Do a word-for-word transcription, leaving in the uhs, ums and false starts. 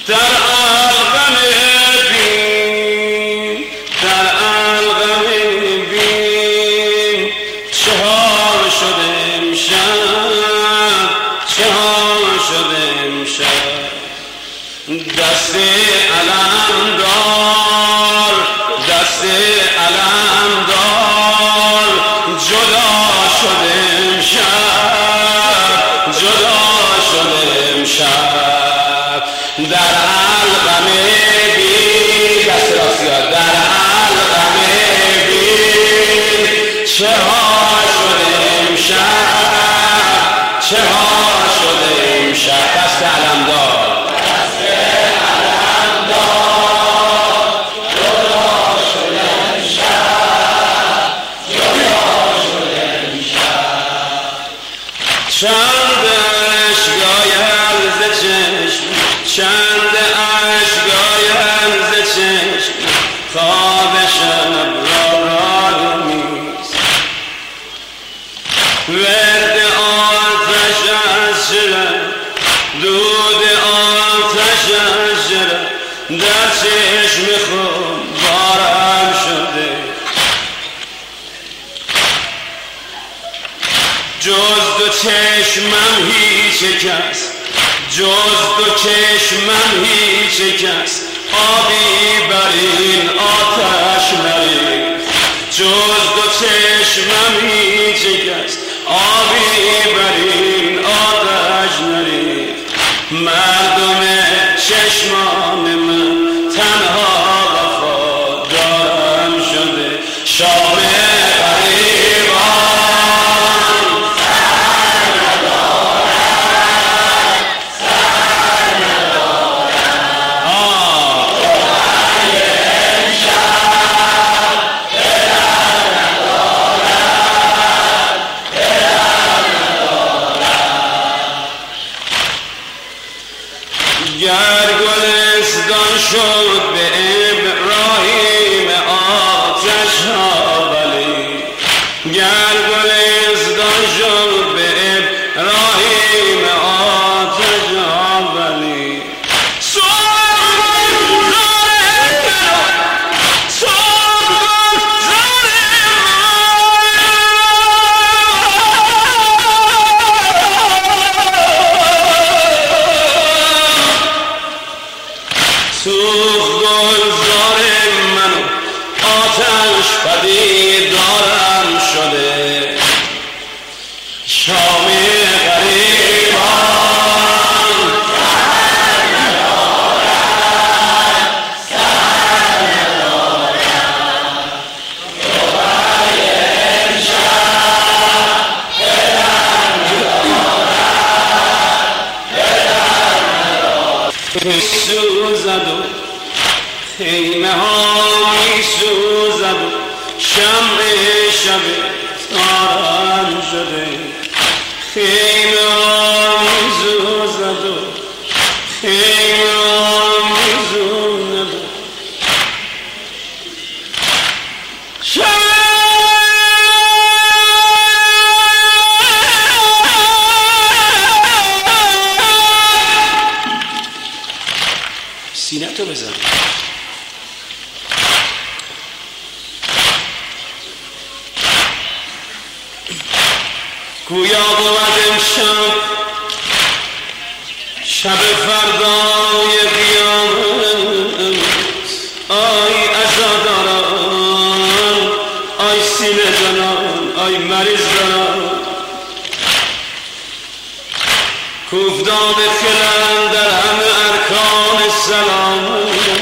در الغم بین در الغم بین چه ها شده امشب چه ها شده امشب دست علم دار دست علم دار جدا شده امشب جدا شده امشب در الغم بین دست راستی در الغم بین چه ها شده امشب چه ها شده امشب دست علم دار چند اشکایم ز چشم چند اشکایم ز چشم خواب شب را رامیست ورد آتش از شرم دود آتش از شرم در چشم خود بارم شده جز دو چشمم هیچ کس جز دو چشمم هیچ کس آبی بر این آتش نریخت جز دو چشمم هیچ کس آبی بر این آتش نریخت مردم چشمان من تنها وفادارم شده شام گر گلستان شد به ابراهیم آتش ها ولی گر گلستان شد به ابراهیم آتش ها ولی سوخ گلزار منو آتش پدید دارم شده شام غریبان سر ندارد سر ندارد روحای امشب دلم ندارد دلم ندارد سوزد و خیمه ها می سوزد و شمع شب تارم شده خیمه ها می سوزد و خیمه ها می سوزد و سینه تو بزن گویا بود امشب شب فردای قیامت آی عزاداران آی سینه زنان آی مریض زنان کوفدان خلن در همه ارکان سلام